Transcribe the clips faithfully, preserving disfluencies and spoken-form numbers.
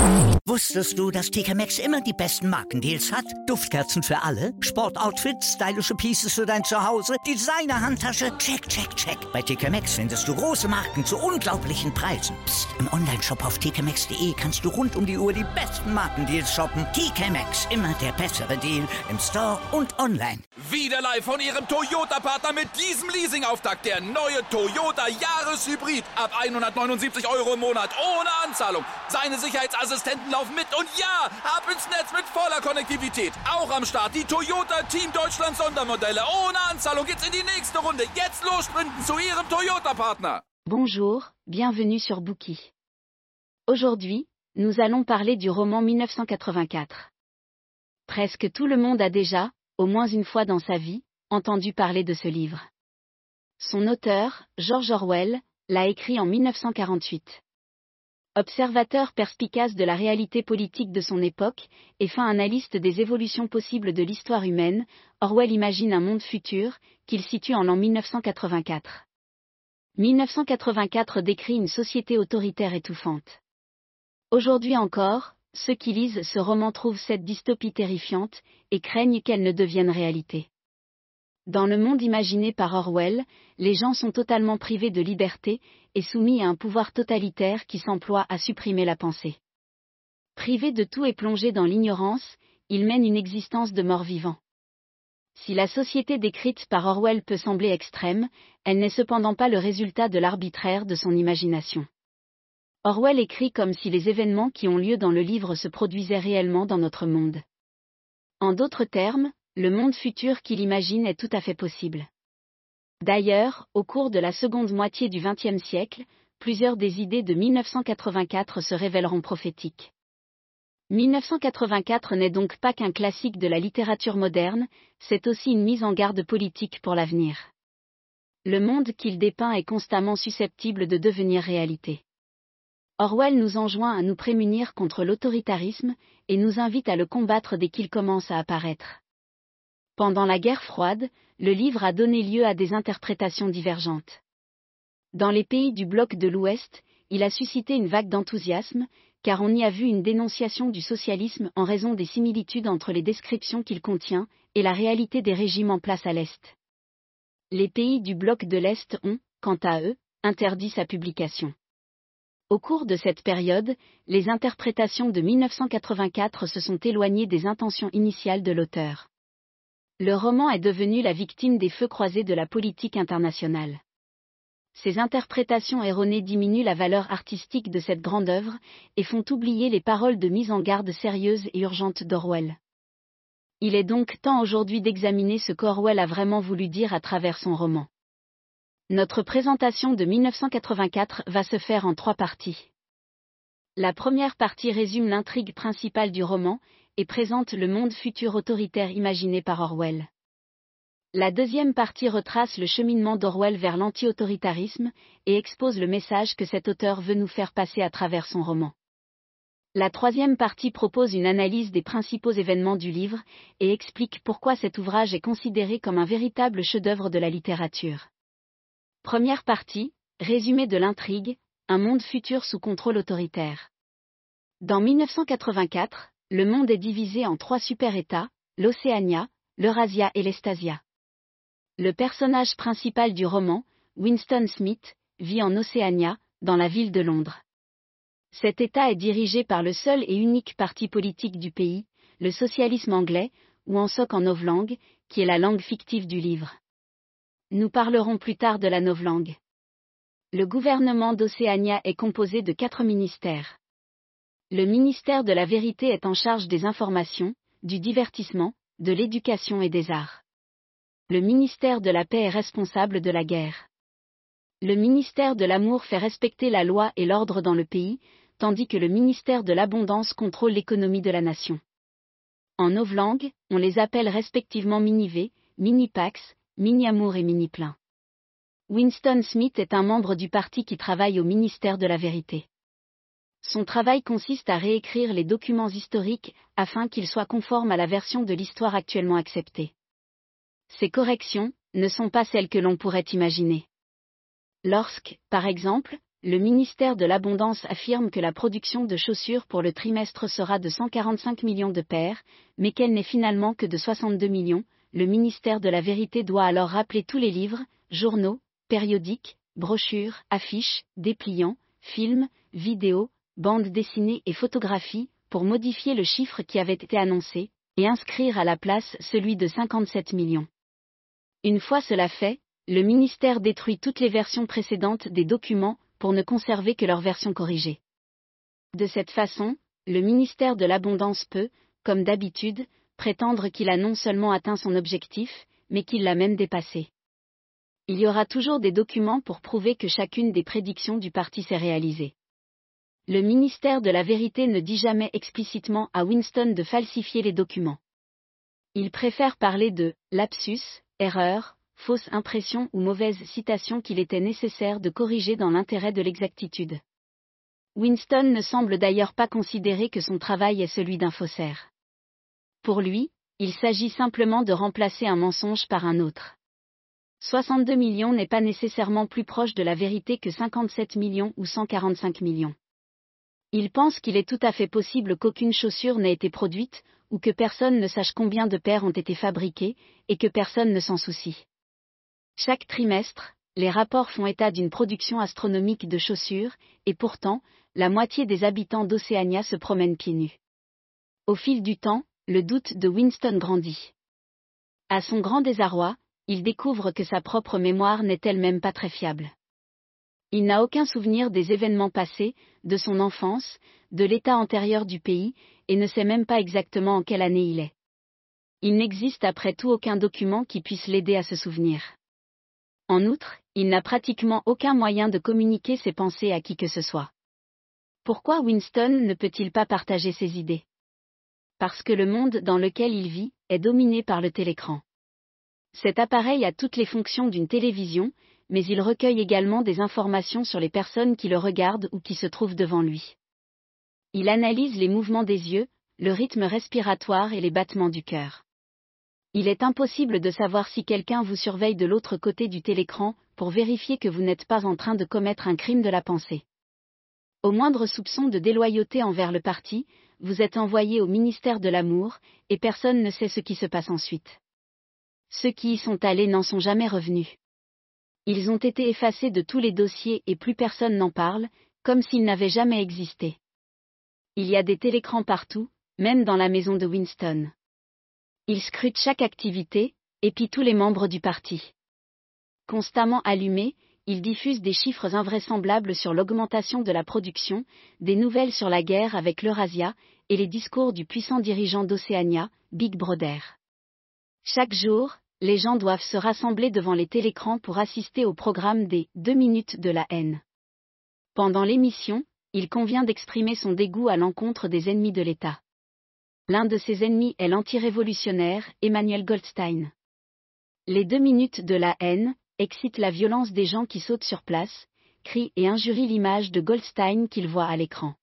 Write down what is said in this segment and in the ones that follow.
Wusstest du, dass T K Maxx immer die besten Markendeals hat? Duftkerzen für alle, Sportoutfits, stylische Pieces für dein Zuhause, Designer-Handtasche, check, check, check. Bei T K Maxx findest du große Marken zu unglaublichen Preisen. Psst. Im Onlineshop auf t k maxx punkt d e kannst du rund um die Uhr die besten Markendeals shoppen. T K Maxx, immer der bessere Deal im Store und online. Wieder live von Ihrem Toyota-Partner mit diesem Leasing-Auftakt. Der neue Toyota Jahreshybrid. Ab hundertneunundsiebzig Euro im Monat. Ohne Anzahlung. Seine Sicherheitsassistenten laufen mit. Und ja, ab ins Netz mit voller Konnektivität. Auch am Start die Toyota Team Deutschland Sondermodelle. Ohne Anzahlung geht's in die nächste Runde. Jetzt los sprinten zu Ihrem Toyota-Partner. Bonjour, bienvenue sur Bookie. Aujourd'hui, nous allons parler du roman mille neuf cent quatre-vingt-quatre. Presque tout le monde a déjà, au moins une fois dans sa vie, entendu parler de ce livre. Son auteur, George Orwell, l'a écrit en mille neuf cent quarante-huit. Observateur perspicace de la réalité politique de son époque, et fin analyste des évolutions possibles de l'histoire humaine, Orwell imagine un monde futur, qu'il situe en l'an mille neuf cent quatre-vingt-quatre. mille neuf cent quatre-vingt-quatre décrit une société autoritaire étouffante. Aujourd'hui encore, ceux qui lisent ce roman trouvent cette dystopie terrifiante, et craignent qu'elle ne devienne réalité. Dans le monde imaginé par Orwell, les gens sont totalement privés de liberté, et soumis à un pouvoir totalitaire qui s'emploie à supprimer la pensée. Privés de tout et plongés dans l'ignorance, ils mènent une existence de mort-vivant. Si la société décrite par Orwell peut sembler extrême, elle n'est cependant pas le résultat de l'arbitraire de son imagination. Orwell écrit comme si les événements qui ont lieu dans le livre se produisaient réellement dans notre monde. En d'autres termes, le monde futur qu'il imagine est tout à fait possible. D'ailleurs, au cours de la seconde moitié du vingtième siècle, plusieurs des idées de mille neuf cent quatre-vingt-quatre se révéleront prophétiques. mille neuf cent quatre-vingt-quatre n'est donc pas qu'un classique de la littérature moderne, c'est aussi une mise en garde politique pour l'avenir. Le monde qu'il dépeint est constamment susceptible de devenir réalité. Orwell nous enjoint à nous prémunir contre l'autoritarisme, et nous invite à le combattre dès qu'il commence à apparaître. Pendant la guerre froide, le livre a donné lieu à des interprétations divergentes. Dans les pays du bloc de l'Ouest, il a suscité une vague d'enthousiasme, car on y a vu une dénonciation du socialisme en raison des similitudes entre les descriptions qu'il contient, et la réalité des régimes en place à l'Est. Les pays du bloc de l'Est ont, quant à eux, interdit sa publication. Au cours de cette période, les interprétations de mille neuf cent quatre-vingt-quatre se sont éloignées des intentions initiales de l'auteur. Le roman est devenu la victime des feux croisés de la politique internationale. Ces interprétations erronées diminuent la valeur artistique de cette grande œuvre, et font oublier les paroles de mise en garde sérieuses et urgentes d'Orwell. Il est donc temps aujourd'hui d'examiner ce qu'Orwell a vraiment voulu dire à travers son roman. Notre présentation de mille neuf cent quatre-vingt-quatre va se faire en trois parties. La première partie résume l'intrigue principale du roman, et présente le monde futur autoritaire imaginé par Orwell. La deuxième partie retrace le cheminement d'Orwell vers l'anti-autoritarisme, et expose le message que cet auteur veut nous faire passer à travers son roman. La troisième partie propose une analyse des principaux événements du livre, et explique pourquoi cet ouvrage est considéré comme un véritable chef-d'œuvre de la littérature. Première partie, résumé de l'intrigue, un monde futur sous contrôle autoritaire. Dans mille neuf cent quatre-vingt-quatre, le monde est divisé en trois super-États, l'Océania, l'Eurasia et l'Estasia. Le personnage principal du roman, Winston Smith, vit en Océania, dans la ville de Londres. Cet État est dirigé par le seul et unique parti politique du pays, le socialisme anglais, ou en soc en novlangue, qui est la langue fictive du livre. Nous parlerons plus tard de la novlangue. Le gouvernement d'Océania est composé de quatre ministères. Le ministère de la Vérité est en charge des informations, du divertissement, de l'éducation et des arts. Le ministère de la Paix est responsable de la guerre. Le ministère de l'Amour fait respecter la loi et l'ordre dans le pays, tandis que le ministère de l'Abondance contrôle l'économie de la nation. En novlangue, on les appelle respectivement Mini-V, Mini-Pax, Mini-Amour et Mini-Plein. Winston Smith est un membre du parti qui travaille au ministère de la Vérité. Son travail consiste à réécrire les documents historiques, afin qu'ils soient conformes à la version de l'histoire actuellement acceptée. Ces corrections ne sont pas celles que l'on pourrait imaginer. Lorsque, par exemple, le ministère de l'Abondance affirme que la production de chaussures pour le trimestre sera de cent quarante-cinq millions de paires, mais qu'elle n'est finalement que de soixante-deux millions. Le ministère de la Vérité doit alors rappeler tous les livres, journaux, périodiques, brochures, affiches, dépliants, films, vidéos, bandes dessinées et photographies, pour modifier le chiffre qui avait été annoncé, et inscrire à la place celui de cinquante-sept millions. Une fois cela fait, le ministère détruit toutes les versions précédentes des documents pour ne conserver que leur version corrigée. De cette façon, le ministère de l'Abondance peut, comme d'habitude, prétendre qu'il a non seulement atteint son objectif, mais qu'il l'a même dépassé. Il y aura toujours des documents pour prouver que chacune des prédictions du parti s'est réalisée. Le ministère de la Vérité ne dit jamais explicitement à Winston de falsifier les documents. Il préfère parler de « lapsus », erreur, fausse impression ou mauvaise citation qu'il était nécessaire de corriger dans l'intérêt de l'exactitude. Winston ne semble d'ailleurs pas considérer que son travail est celui d'un faussaire. Pour lui, il s'agit simplement de remplacer un mensonge par un autre. soixante-deux millions n'est pas nécessairement plus proche de la vérité que cinquante-sept millions ou cent quarante-cinq millions. Il pense qu'il est tout à fait possible qu'aucune chaussure n'ait été produite, ou que personne ne sache combien de paires ont été fabriquées, et que personne ne s'en soucie. Chaque trimestre, les rapports font état d'une production astronomique de chaussures, et pourtant, la moitié des habitants d'Océania se promènent pieds nus. Au fil du temps, le doute de Winston grandit. À son grand désarroi, il découvre que sa propre mémoire n'est elle-même pas très fiable. Il n'a aucun souvenir des événements passés, de son enfance, de l'état antérieur du pays, et ne sait même pas exactement en quelle année il est. Il n'existe après tout aucun document qui puisse l'aider à se souvenir. En outre, il n'a pratiquement aucun moyen de communiquer ses pensées à qui que ce soit. Pourquoi Winston ne peut-il pas partager ses idées? Parce que le monde dans lequel il vit est dominé par le télécran. Cet appareil a toutes les fonctions d'une télévision, mais il recueille également des informations sur les personnes qui le regardent ou qui se trouvent devant lui. Il analyse les mouvements des yeux, le rythme respiratoire et les battements du cœur. Il est impossible de savoir si quelqu'un vous surveille de l'autre côté du télécran pour vérifier que vous n'êtes pas en train de commettre un crime de la pensée. Au moindre soupçon de déloyauté envers le parti, vous êtes envoyé au ministère de l'Amour, et personne ne sait ce qui se passe ensuite. Ceux qui y sont allés n'en sont jamais revenus. Ils ont été effacés de tous les dossiers et plus personne n'en parle, comme s'ils n'avaient jamais existé. Il y a des télécrans partout, même dans la maison de Winston. Ils scrutent chaque activité, épient tous les membres du parti. Constamment allumés, ils diffusent des chiffres invraisemblables sur l'augmentation de la production, des nouvelles sur la guerre avec l'Eurasia, et les discours du puissant dirigeant d'Océania, Big Brother. Chaque jour, les gens doivent se rassembler devant les télécrans pour assister au programme des « deux minutes de la haine ». Pendant l'émission, il convient d'exprimer son dégoût à l'encontre des ennemis de l'État. L'un de ses ennemis est l'antirévolutionnaire Emmanuel Goldstein. Les deux minutes de la haine excitent la violence des gens qui sautent sur place, crient et injurient l'image de Goldstein qu'ils voient à l'écran.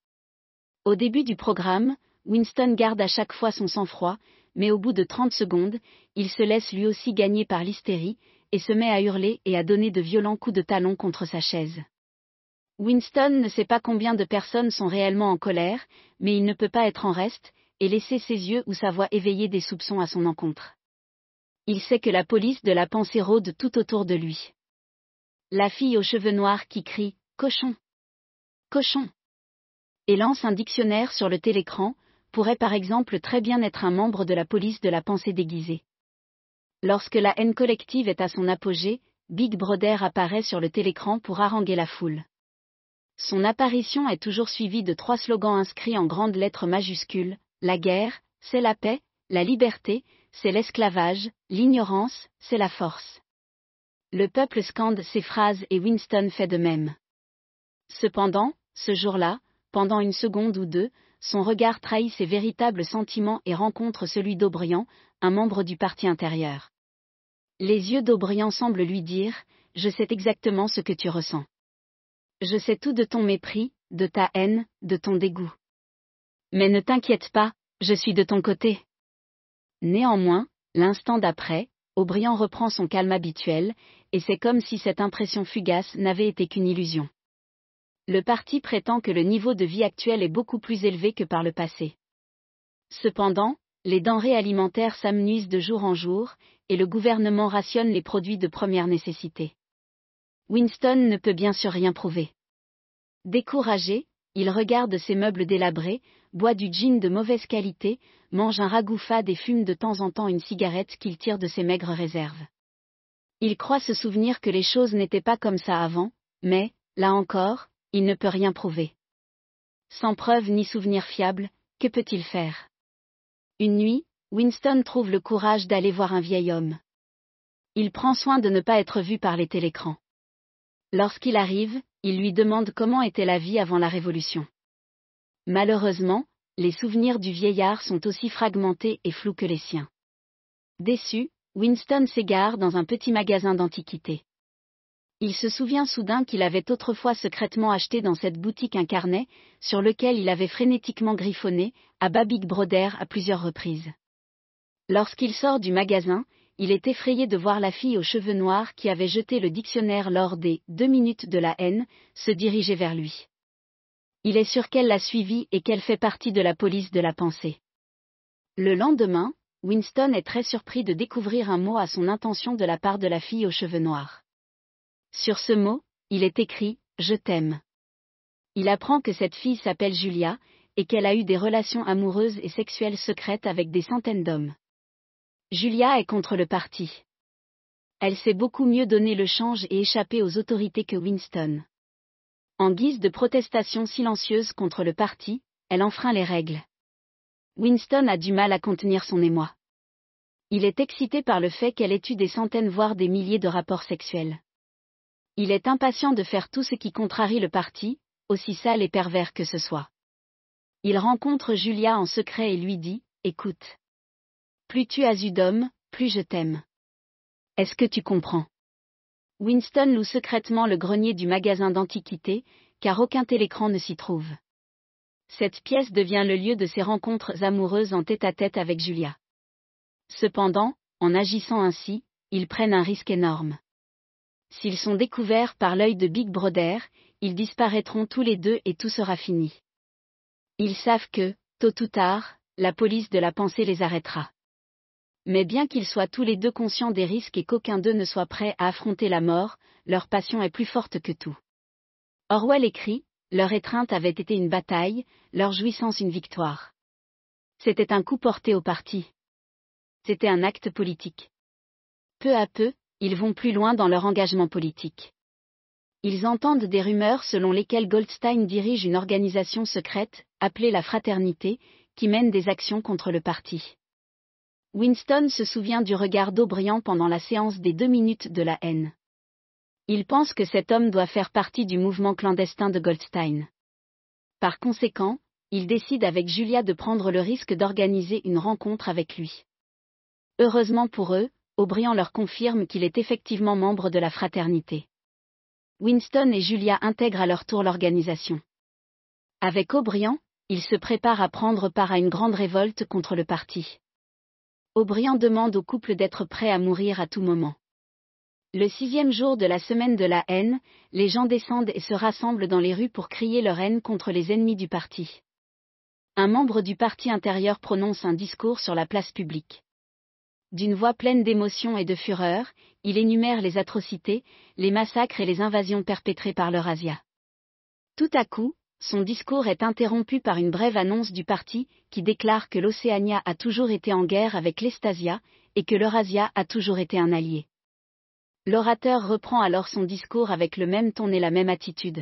Au début du programme, Winston garde à chaque fois son sang-froid, mais au bout de trente secondes, il se laisse lui aussi gagner par l'hystérie, et se met à hurler et à donner de violents coups de talon contre sa chaise. Winston ne sait pas combien de personnes sont réellement en colère, mais il ne peut pas être en reste, et laisser ses yeux ou sa voix éveiller des soupçons à son encontre. Il sait que la police de la pensée rôde tout autour de lui. La fille aux cheveux noirs qui crie « Cochon ! Cochon !» et lance un dictionnaire sur le télécran, pourrait par exemple très bien être un membre de la police de la pensée déguisée. Lorsque la haine collective est à son apogée, Big Brother apparaît sur le télécran pour haranguer la foule. Son apparition est toujours suivie de trois slogans inscrits en grandes lettres majuscules: la guerre, c'est la paix, la liberté, c'est l'esclavage, l'ignorance, c'est la force. Le peuple scande ces phrases et Winston fait de même. Cependant, ce jour-là, pendant une seconde ou deux, son regard trahit ses véritables sentiments et rencontre celui d'Aubriand, un membre du parti intérieur. Les yeux d'Aubriand semblent lui dire « Je sais exactement ce que tu ressens. Je sais tout de ton mépris, de ta haine, de ton dégoût. Mais ne t'inquiète pas, je suis de ton côté. » Néanmoins, l'instant d'après, Aubriand reprend son calme habituel, et c'est comme si cette impression fugace n'avait été qu'une illusion. Le parti prétend que le niveau de vie actuel est beaucoup plus élevé que par le passé. Cependant, les denrées alimentaires s'amenuisent de jour en jour, et le gouvernement rationne les produits de première nécessité. Winston ne peut bien sûr rien prouver. Découragé, il regarde ses meubles délabrés, boit du gin de mauvaise qualité, mange un ragoût fade et fume de temps en temps une cigarette qu'il tire de ses maigres réserves. Il croit se souvenir que les choses n'étaient pas comme ça avant, mais, là encore, il ne peut rien prouver. Sans preuve ni souvenir fiable, que peut-il faire? Une nuit, Winston trouve le courage d'aller voir un vieil homme. Il prend soin de ne pas être vu par les télécrans. Lorsqu'il arrive, il lui demande comment était la vie avant la Révolution. Malheureusement, les souvenirs du vieillard sont aussi fragmentés et flous que les siens. Déçu, Winston s'égare dans un petit magasin d'antiquités. Il se souvient soudain qu'il avait autrefois secrètement acheté dans cette boutique un carnet, sur lequel il avait frénétiquement griffonné, à bas Big Brother à plusieurs reprises. Lorsqu'il sort du magasin, il est effrayé de voir la fille aux cheveux noirs qui avait jeté le dictionnaire lors des « deux minutes de la haine » se diriger vers lui. Il est sûr qu'elle l'a suivi et qu'elle fait partie de la police de la pensée. Le lendemain, Winston est très surpris de découvrir un mot à son intention de la part de la fille aux cheveux noirs. Sur ce mot, il est écrit « Je t'aime ». Il apprend que cette fille s'appelle Julia, et qu'elle a eu des relations amoureuses et sexuelles secrètes avec des centaines d'hommes. Julia est contre le parti. Elle sait beaucoup mieux donner le change et échapper aux autorités que Winston. En guise de protestation silencieuse contre le parti, elle enfreint les règles. Winston a du mal à contenir son émoi. Il est excité par le fait qu'elle ait eu des centaines voire des milliers de rapports sexuels. Il est impatient de faire tout ce qui contrarie le parti, aussi sale et pervers que ce soit. Il rencontre Julia en secret et lui dit « Écoute. Plus tu as eu d'hommes, plus je t'aime. Est-ce que tu comprends ?» Winston loue secrètement le grenier du magasin d'antiquités, car aucun télécran ne s'y trouve. Cette pièce devient le lieu de ses rencontres amoureuses en tête-à-tête avec Julia. Cependant, en agissant ainsi, ils prennent un risque énorme. S'ils sont découverts par l'œil de Big Brother, ils disparaîtront tous les deux et tout sera fini. Ils savent que, tôt ou tard, la police de la pensée les arrêtera. Mais bien qu'ils soient tous les deux conscients des risques et qu'aucun d'eux ne soit prêt à affronter la mort, leur passion est plus forte que tout. Orwell écrit, leur étreinte avait été une bataille, leur jouissance une victoire. C'était un coup porté au parti. C'était un acte politique. Peu à peu, ils vont plus loin dans leur engagement politique. Ils entendent des rumeurs selon lesquelles Goldstein dirige une organisation secrète, appelée la Fraternité, qui mène des actions contre le parti. Winston se souvient du regard d'O'Brien pendant la séance des deux minutes de la haine. Il pense que cet homme doit faire partie du mouvement clandestin de Goldstein. Par conséquent, il décide avec Julia de prendre le risque d'organiser une rencontre avec lui. Heureusement pour eux, O'Brien leur confirme qu'il est effectivement membre de la fraternité. Winston et Julia intègrent à leur tour l'organisation. Avec O'Brien, ils se préparent à prendre part à une grande révolte contre le parti. O'Brien demande au couple d'être prêt à mourir à tout moment. Le sixième jour de la semaine de la haine, les gens descendent et se rassemblent dans les rues pour crier leur haine contre les ennemis du parti. Un membre du parti intérieur prononce un discours sur la place publique. D'une voix pleine d'émotion et de fureur, il énumère les atrocités, les massacres et les invasions perpétrées par l'Eurasia. Tout à coup, son discours est interrompu par une brève annonce du parti, qui déclare que l'Océania a toujours été en guerre avec l'Estasia, et que l'Eurasia a toujours été un allié. L'orateur reprend alors son discours avec le même ton et la même attitude.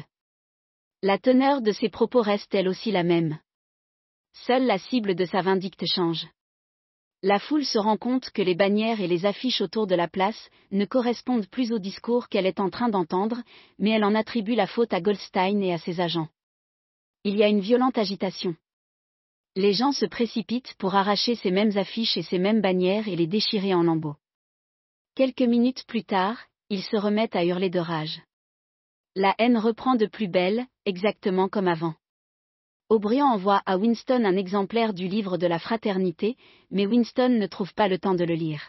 La teneur de ses propos reste elle aussi la même. Seule la cible de sa vindicte change. La foule se rend compte que les bannières et les affiches autour de la place ne correspondent plus au discours qu'elle est en train d'entendre, mais elle en attribue la faute à Goldstein et à ses agents. Il y a une violente agitation. Les gens se précipitent pour arracher ces mêmes affiches et ces mêmes bannières et les déchirer en lambeaux. Quelques minutes plus tard, ils se remettent à hurler de rage. La haine reprend de plus belle, exactement comme avant. O'Brien envoie à Winston un exemplaire du livre de la fraternité, mais Winston ne trouve pas le temps de le lire.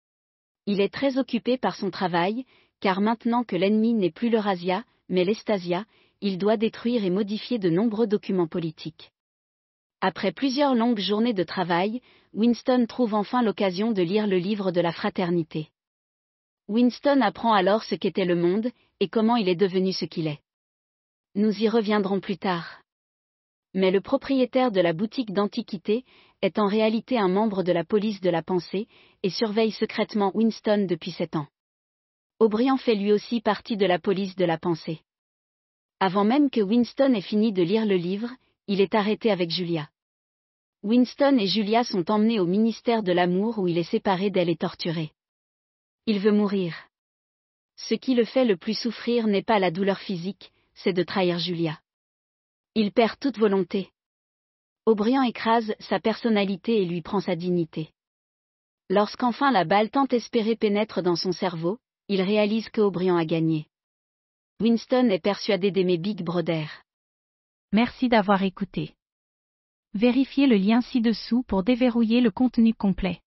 Il est très occupé par son travail, car maintenant que l'ennemi n'est plus l'Eurasia, mais l'Estasia, il doit détruire et modifier de nombreux documents politiques. Après plusieurs longues journées de travail, Winston trouve enfin l'occasion de lire le livre de la fraternité. Winston apprend alors ce qu'était le monde, et comment il est devenu ce qu'il est. Nous y reviendrons plus tard. Mais le propriétaire de la boutique d'antiquités est en réalité un membre de la police de la pensée, et surveille secrètement Winston depuis sept ans. O'Brien fait lui aussi partie de la police de la pensée. Avant même que Winston ait fini de lire le livre, il est arrêté avec Julia. Winston et Julia sont emmenés au ministère de l'amour où il est séparé d'elle et torturé. Il veut mourir. Ce qui le fait le plus souffrir n'est pas la douleur physique, c'est de trahir Julia. Il perd toute volonté. O'Brien écrase sa personnalité et lui prend sa dignité. Lorsqu'enfin la balle tant espérée pénètre dans son cerveau, il réalise que O'Brien a gagné. Winston est persuadé d'aimer Big Brother. Merci d'avoir écouté. Vérifiez le lien ci-dessous pour déverrouiller le contenu complet.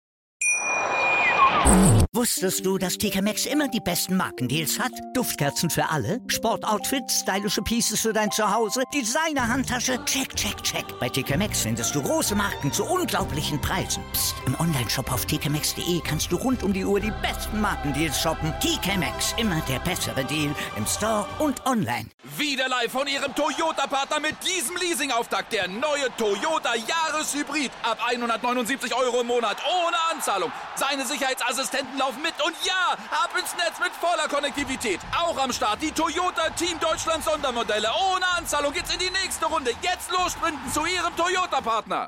Wusstest du, dass T K Maxx immer die besten Markendeals hat? Duftkerzen für alle, Sportoutfits, stylische Pieces für dein Zuhause, Designer-Handtasche, check, check, check. Bei T K Maxx findest du große Marken zu unglaublichen Preisen. Psst. Im Onlineshop auf t k maxx punkt de kannst du rund um die Uhr die besten Markendeals shoppen. T K Maxx, immer der bessere Deal im Store und online. Wieder live von Ihrem Toyota-Partner mit diesem Leasing-Auftakt. Der neue Toyota Jahreshybrid. Ab hundertneunundsiebzig Euro im Monat ohne Anzahlung. Seine Sicherheitsassistenten laufen mit und ja, ab ins Netz mit voller Konnektivität. Auch am Start die Toyota Team Deutschland Sondermodelle. Ohne Anzahlung geht's in die nächste Runde. Jetzt los sprinten zu Ihrem Toyota-Partner.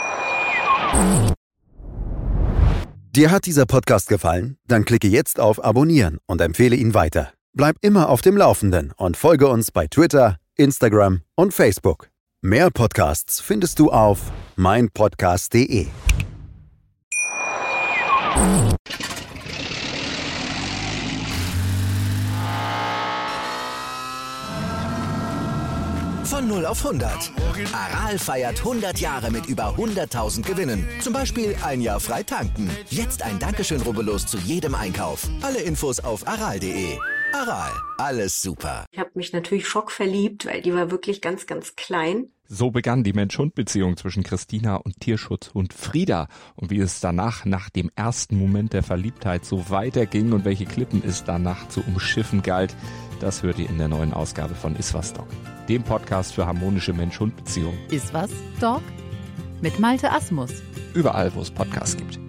Dir hat dieser Podcast gefallen? Dann klicke jetzt auf Abonnieren und empfehle ihn weiter. Bleib immer auf dem Laufenden und folge uns bei Twitter, Instagram und Facebook. Mehr Podcasts findest du auf mein podcast punkt de. Von null auf hundert. Aral feiert hundert Jahre mit über hunderttausend Gewinnen. Zum Beispiel ein Jahr frei tanken. Jetzt ein Dankeschön, rubbellos zu jedem Einkauf. Alle Infos auf aral punkt de. Aral, alles super. Ich habe mich natürlich schockverliebt, weil die war wirklich ganz, ganz klein. So begann die Mensch-Hund-Beziehung zwischen Christina und Tierschutzhund Frieda. Und wie es danach, nach dem ersten Moment der Verliebtheit, so weiterging und welche Klippen es danach zu umschiffen galt, das hört ihr in der neuen Ausgabe von Iswas Dog, dem Podcast für harmonische Mensch-Hund-Beziehungen. Iswas Dog? Mit Malte Asmus. Überall, wo es Podcasts gibt.